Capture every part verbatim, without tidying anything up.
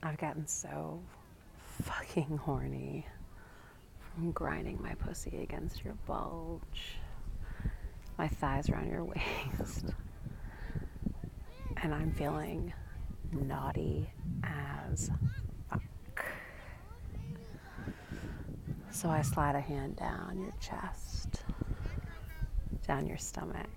I've gotten so fucking horny from grinding my pussy against your bulge. My thighs around your waist. And I'm feeling naughty as fuck. So I slide a hand down your chest, down your stomach,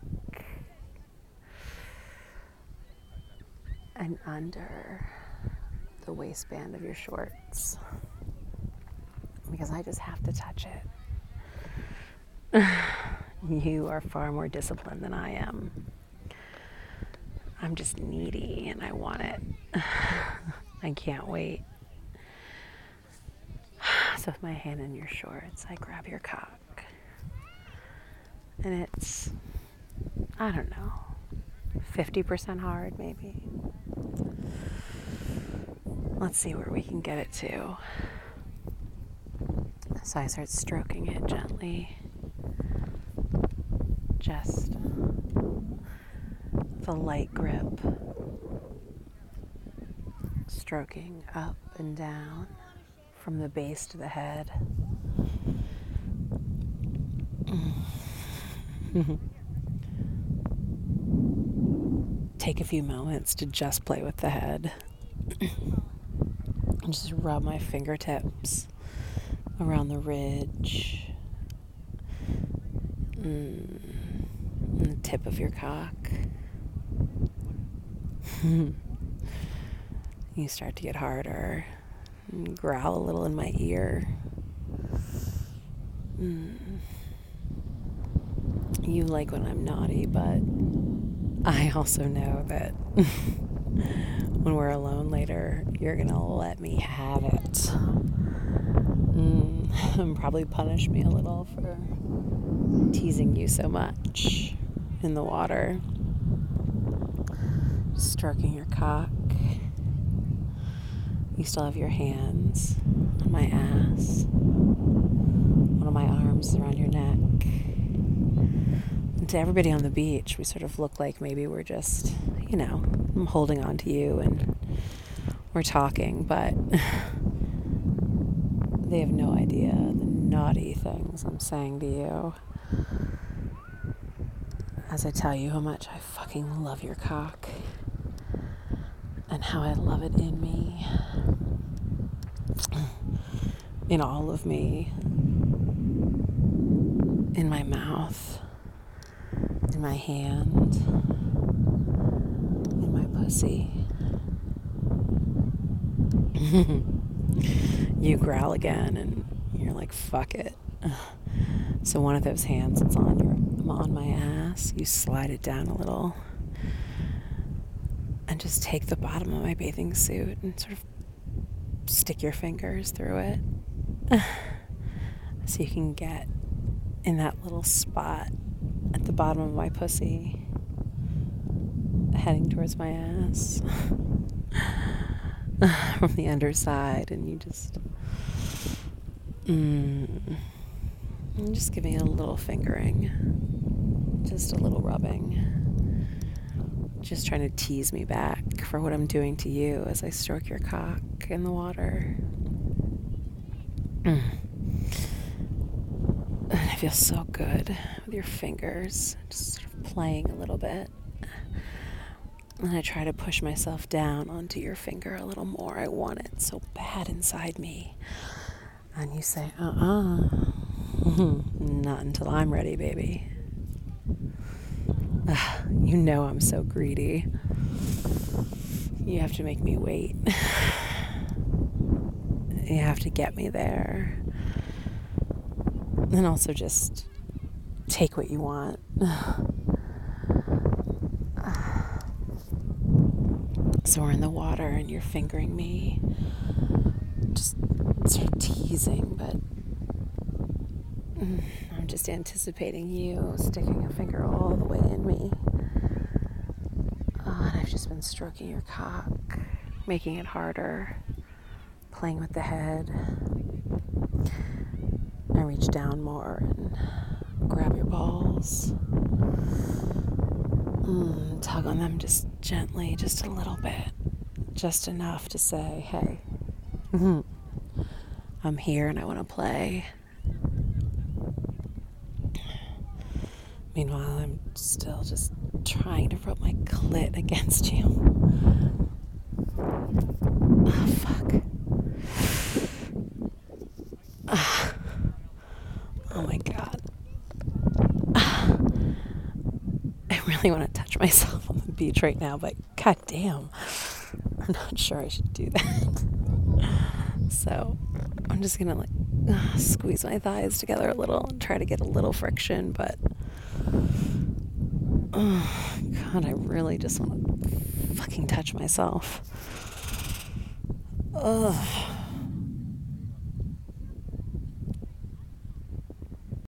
and under the waistband of your shorts, because I just have to touch it. You are far more disciplined than I am. I'm just needy and I want it. I can't wait. So with my hand in your shorts, I grab your cock. And it's, I don't know, fifty percent hard maybe. Let's see where we can get it to. So I start stroking it gently. Just the light grip. Stroking up and down from the base to the head. Take a few moments to just play with the head. And just rub my fingertips around the ridge, mm, and the tip of your cock. You start to get harder and growl a little in my ear. Mm. You like when I'm naughty, but I also know that when we're alone later, you're gonna let me have it. Mm, and probably punish me a little for teasing you so much in the water. Stroking your cock. You still have your hands on my ass. One of my arms is around your neck. And to everybody on the beach, we sort of look like maybe we're just, you know, I'm holding on to you and we're talking, but they have no idea the naughty things I'm saying to you as I tell you how much I fucking love your cock and how I love it in me, in all of me, in my mouth, in my hand, in my pussy. You growl again and you're like, fuck it. So one of those hands that's on your on my ass, you slide it down a little and just take the bottom of my bathing suit and sort of stick your fingers through it so you can get in that little spot at the bottom of my pussy heading towards my ass from the underside, and you just mm, just give me a little fingering, just a little rubbing, just trying to tease me back for what I'm doing to you as I stroke your cock in the water. Mm. And it feels so good with your fingers just sort of playing a little bit. And I try to push myself down onto your finger a little more. I want it so bad inside me. And you say, uh-uh. Not until I'm ready, baby. Ugh, you know I'm so greedy. You have to make me wait. You have to get me there. And also just take what you want. So we're in the water and you're fingering me. Just sort of teasing, but I'm just anticipating you sticking a finger all the way in me. Oh, and I've just been stroking your cock, making it harder, playing with the head. I reach down more and grab your balls. Mm, tug on them just gently, just a little bit. just enough to say, hey, I'm here and I want to play. Meanwhile, I'm still just trying to rub my clit against you. Oh, fuck. Uh, oh my God. Uh, I really want to touch myself on the beach right now, but goddamn, I'm not sure I should do that. So I'm just gonna like uh, squeeze my thighs together a little and try to get a little friction, but oh God, I really just want to fucking touch myself. Ugh.